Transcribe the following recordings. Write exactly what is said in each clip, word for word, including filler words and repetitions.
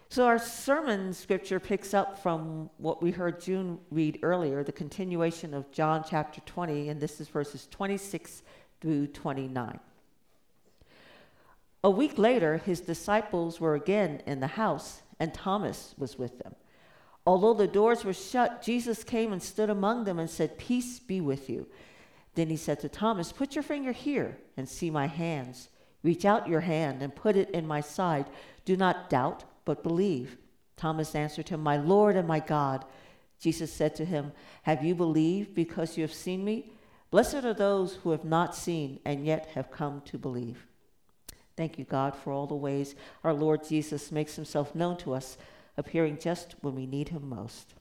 So our sermon scripture picks up from what we heard June read earlier, the continuation of John chapter twenty, and this is verses twenty-six through twenty-nine. A week later, his disciples were again in the house, and Thomas was with them. Although the doors were shut, Jesus came and stood among them and said, "Peace be with you." Then he said to Thomas, "Put your finger here and see my hands. Reach out your hand and put it in my side. Do not doubt, but believe." Thomas answered him, "My Lord and my God." Jesus said to him, "Have you believed because you have seen me? Blessed are those who have not seen and yet have come to believe." Thank you, God, for all the ways our Lord Jesus makes himself known to us, appearing just when we need him most.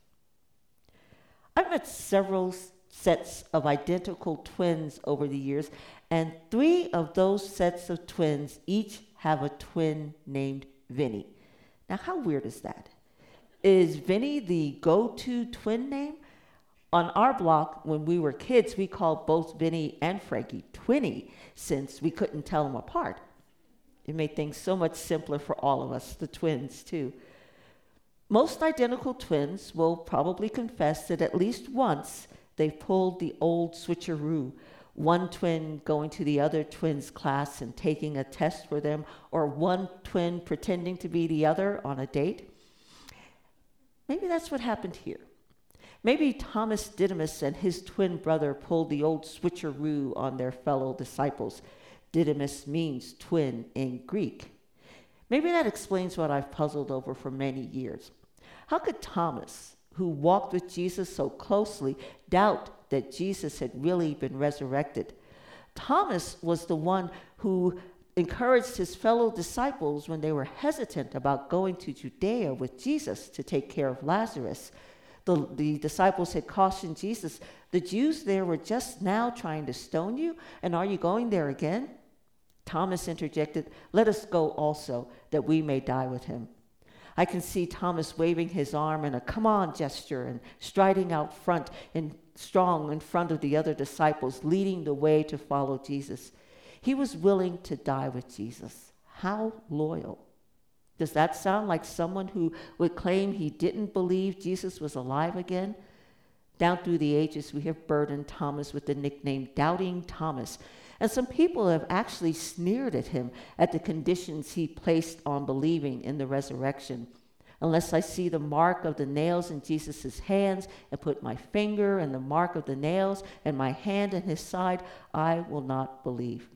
I've met several sets of identical twins over the years, and three of those sets of twins each have a twin named Vinny. Now, how weird is that? Is Vinny the go-to twin name? On our block, when we were kids, we called both Vinny and Frankie Twinny, since we couldn't tell them apart. It made things so much simpler for all of us, the twins too. Most identical twins will probably confess that at least once they've pulled the old switcheroo, one twin going to the other twin's class and taking a test for them, or one twin pretending to be the other on a date. Maybe that's what happened here. Maybe Thomas Didymus and his twin brother pulled the old switcheroo on their fellow disciples. Didymus means twin in Greek. Maybe that explains what I've puzzled over for many years. How could Thomas, who walked with Jesus so closely, doubt that Jesus had really been resurrected? Thomas was the one who encouraged his fellow disciples when they were hesitant about going to Judea with Jesus to take care of Lazarus. The, the disciples had cautioned Jesus, "The Jews there were just now trying to stone you, and are you going there again?" Thomas interjected, "Let us go also, that we may die with him." I can see Thomas waving his arm in a "come on" gesture and striding out front and strong in front of the other disciples, leading the way to follow Jesus. He was willing to die with Jesus. How loyal. Does that sound like someone who would claim he didn't believe Jesus was alive again? Down through the ages, we have burdened Thomas with the nickname Doubting Thomas. And some people have actually sneered at him at the conditions he placed on believing in the resurrection. Unless I see the mark of the nails in Jesus' hands and put my finger in the mark of the nails and my hand in his side, I will not believe.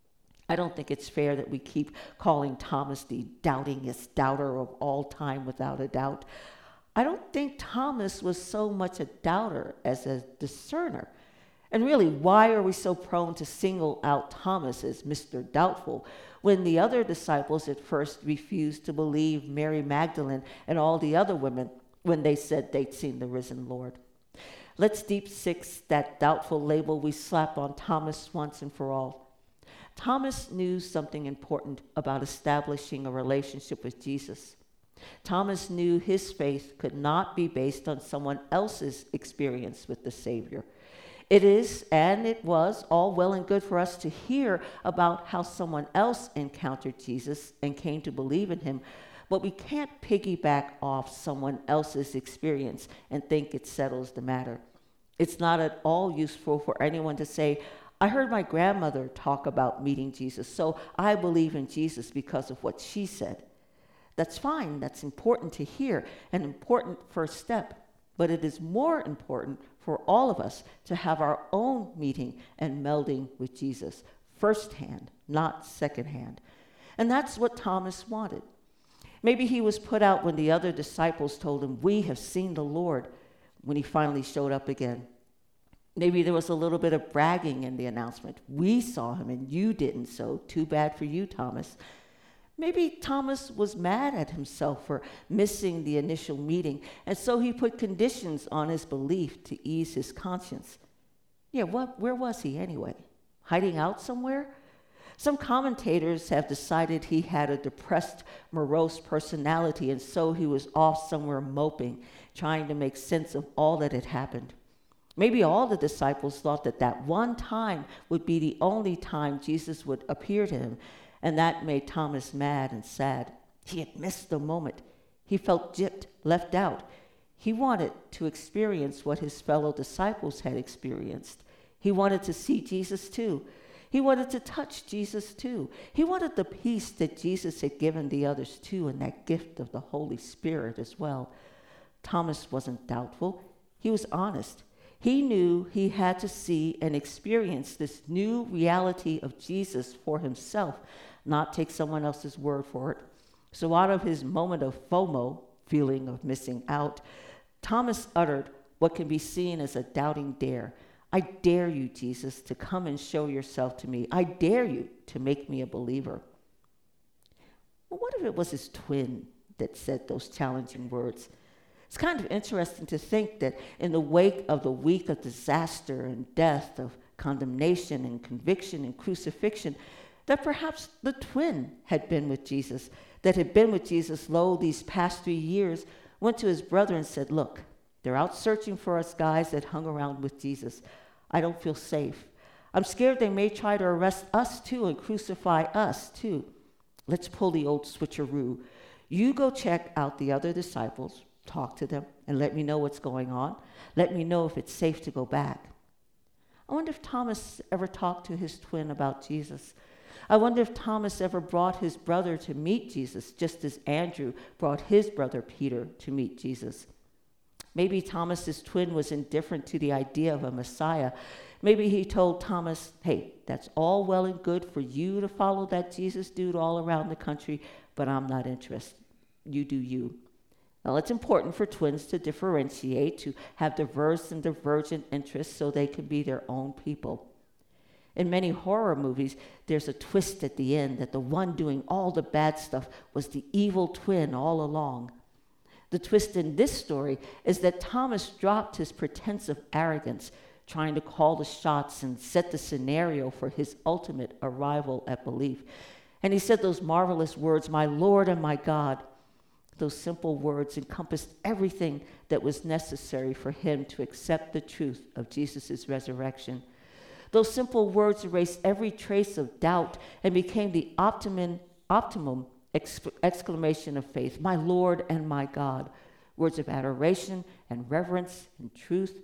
I don't think it's fair that we keep calling Thomas the doubtingest doubter of all time without a doubt. I don't think Thomas was so much a doubter as a discerner. And really, why are we so prone to single out Thomas as Mister Doubtful when the other disciples at first refused to believe Mary Magdalene and all the other women when they said they'd seen the risen Lord? Let's deep six that doubtful label we slap on Thomas once and for all. Thomas knew something important about establishing a relationship with Jesus. Thomas knew his faith could not be based on someone else's experience with the Savior. It is, and it was, all well and good for us to hear about how someone else encountered Jesus and came to believe in him, but we can't piggyback off someone else's experience and think it settles the matter. It's not at all useful for anyone to say, "I heard my grandmother talk about meeting Jesus, so I believe in Jesus because of what she said." That's fine, that's important to hear, an important first step. But it is more important for all of us to have our own meeting and melding with Jesus, firsthand, not secondhand. And that's what Thomas wanted. Maybe he was put out when the other disciples told him, "We have seen the Lord," when he finally showed up again. Maybe there was a little bit of bragging in the announcement. "We saw him and you didn't, so too bad for you, Thomas." Maybe Thomas was mad at himself for missing the initial meeting, and so he put conditions on his belief to ease his conscience. Yeah, what, where was he anyway? Hiding out somewhere? Some commentators have decided he had a depressed, morose personality, and so he was off somewhere moping, trying to make sense of all that had happened. Maybe all the disciples thought that that one time would be the only time Jesus would appear to him, and that made Thomas mad and sad. He had missed the moment. He felt gypped, left out. He wanted to experience what his fellow disciples had experienced. He wanted to see Jesus too. He wanted to touch Jesus too. He wanted the peace that Jesus had given the others too, and that gift of the Holy Spirit as well. Thomas wasn't doubtful. He was honest. He knew he had to see and experience this new reality of Jesus for himself, not take someone else's word for it. So out of his moment of FOMO, feeling of missing out, Thomas uttered what can be seen as a doubting dare. I dare you, Jesus, to come and show yourself to me. I dare you to make me a believer. Well, what if it was his twin that said those challenging words? It's kind of interesting to think that in the wake of the week of disaster and death, of condemnation and conviction and crucifixion, that perhaps the twin had been with Jesus, that had been with Jesus, lo, these past three years, went to his brother and said, look, they're out searching for us guys that hung around with Jesus. I don't feel safe. I'm scared they may try to arrest us too and crucify us too. Let's pull the old switcheroo. You go check out the other disciples, talk to them, and let me know what's going on. Let me know if it's safe to go back. I wonder if Thomas ever talked to his twin about Jesus. I wonder if Thomas ever brought his brother to meet Jesus, just as Andrew brought his brother Peter to meet Jesus. Maybe Thomas's twin was indifferent to the idea of a Messiah. Maybe he told Thomas, hey, that's all well and good for you to follow that Jesus dude all around the country, but I'm not interested. You do you. Now, it's important for twins to differentiate, to have diverse and divergent interests so they can be their own people. In many horror movies, there's a twist at the end that the one doing all the bad stuff was the evil twin all along. The twist in this story is that Thomas dropped his pretense of arrogance, trying to call the shots and set the scenario for his ultimate arrival at belief. And he said those marvelous words, my Lord and my God. Those simple words encompassed everything that was necessary for him to accept the truth of Jesus' resurrection. Those simple words erased every trace of doubt and became the optimum, optimum exc- exclamation of faith, my Lord and my God. Words of adoration and reverence and truth.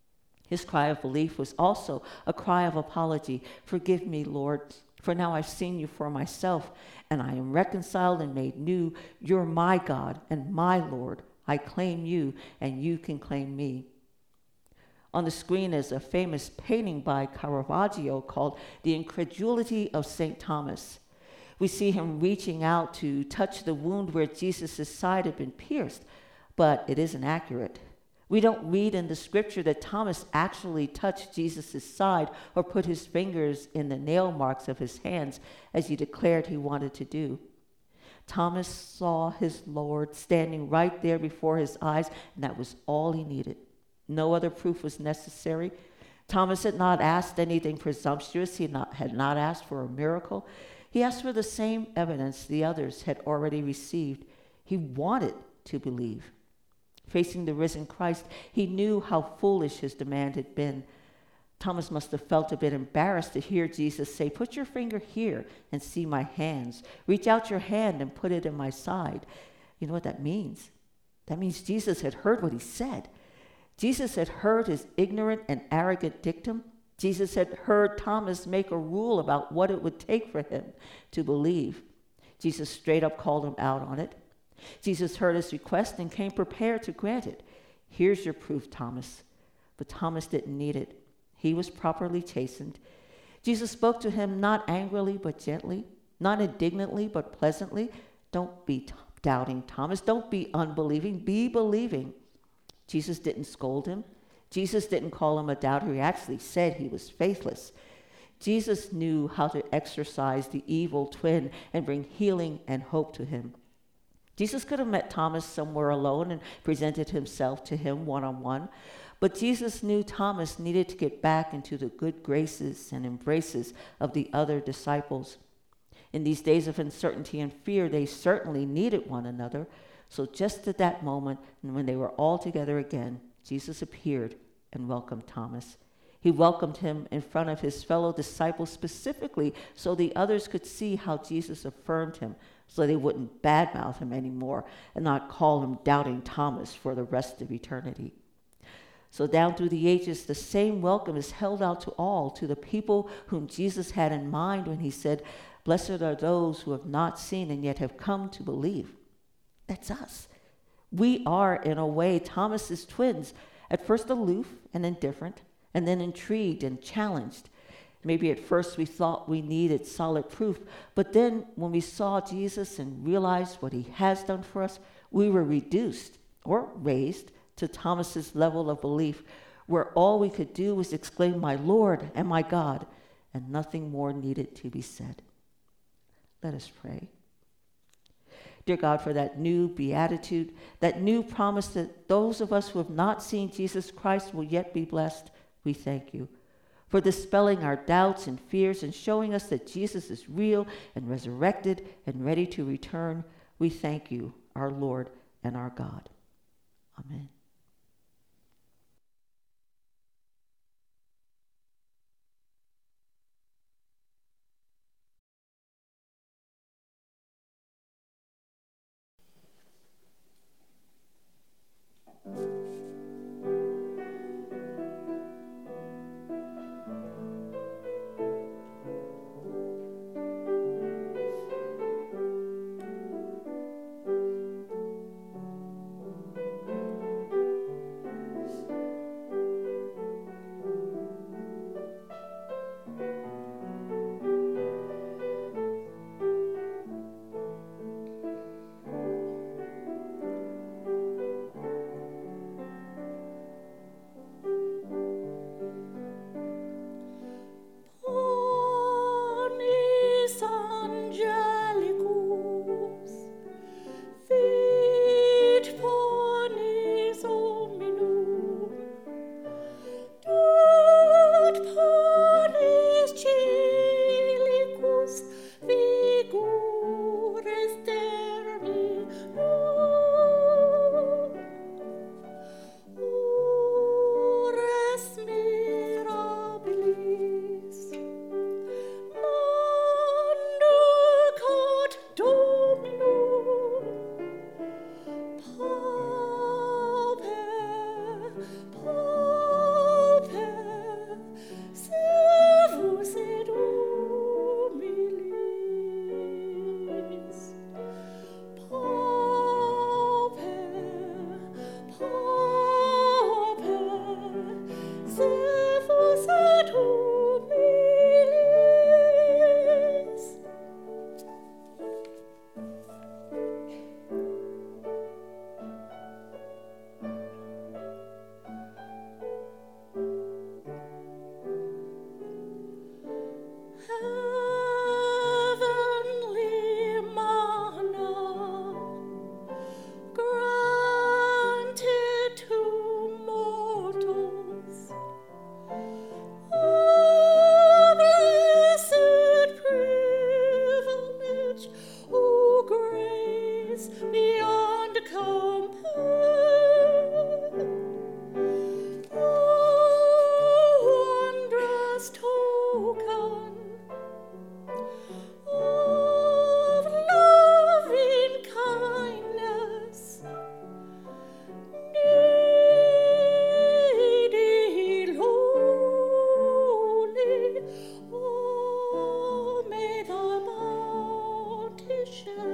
His cry of belief was also a cry of apology. Forgive me, Lord, for now I've seen you for myself, and I am reconciled and made new. You're my God and my Lord. I claim you, and you can claim me. On the screen is a famous painting by Caravaggio called The Incredulity of Saint Thomas. We see him reaching out to touch the wound where Jesus' side had been pierced, but it isn't accurate. We don't read in the scripture that Thomas actually touched Jesus' side or put his fingers in the nail marks of his hands as he declared he wanted to do. Thomas saw his Lord standing right there before his eyes, and that was all he needed. No other proof was necessary. Thomas had not asked anything presumptuous. He not, had not asked for a miracle. He asked for the same evidence the others had already received. He wanted to believe. Facing the risen Christ, he knew how foolish his demand had been. Thomas must have felt a bit embarrassed to hear Jesus say, put your finger here and see my hands. Reach out your hand and put it in my side. You know what that means? That means Jesus had heard what he said. Jesus had heard his ignorant and arrogant dictum. Jesus had heard Thomas make a rule about what it would take for him to believe. Jesus straight up called him out on it. Jesus heard his request and came prepared to grant it. Here's your proof, Thomas. But Thomas didn't need it. He was properly chastened. Jesus spoke to him not angrily but gently, not indignantly but pleasantly. Don't be t- doubting, Thomas. Don't be unbelieving. Be believing. Jesus didn't scold him. Jesus didn't call him a doubter. He actually said he was faithless. Jesus knew how to exorcise the evil twin and bring healing and hope to him. Jesus could have met Thomas somewhere alone and presented himself to him one-on-one, but Jesus knew Thomas needed to get back into the good graces and embraces of the other disciples. In these days of uncertainty and fear, they certainly needed one another. So just at that moment, and when they were all together again, Jesus appeared and welcomed Thomas. He welcomed him in front of his fellow disciples specifically so the others could see how Jesus affirmed him, so they wouldn't badmouth him anymore and not call him Doubting Thomas for the rest of eternity. So down through the ages, the same welcome is held out to all, to the people whom Jesus had in mind when he said, "Blessed are those who have not seen and yet have come to believe." That's us. We are, in a way, Thomas's twins, at first aloof and indifferent, and then intrigued and challenged. Maybe at first we thought we needed solid proof, but then when we saw Jesus and realized what he has done for us, we were reduced or raised to Thomas's level of belief, where all we could do was exclaim, "My Lord and my God," and nothing more needed to be said. Let us pray. Dear God, for that new beatitude, that new promise that those of us who have not seen Jesus Christ will yet be blessed, we thank you. For dispelling our doubts and fears and showing us that Jesus is real and resurrected and ready to return, we thank you, our Lord and our God. Amen. Shine.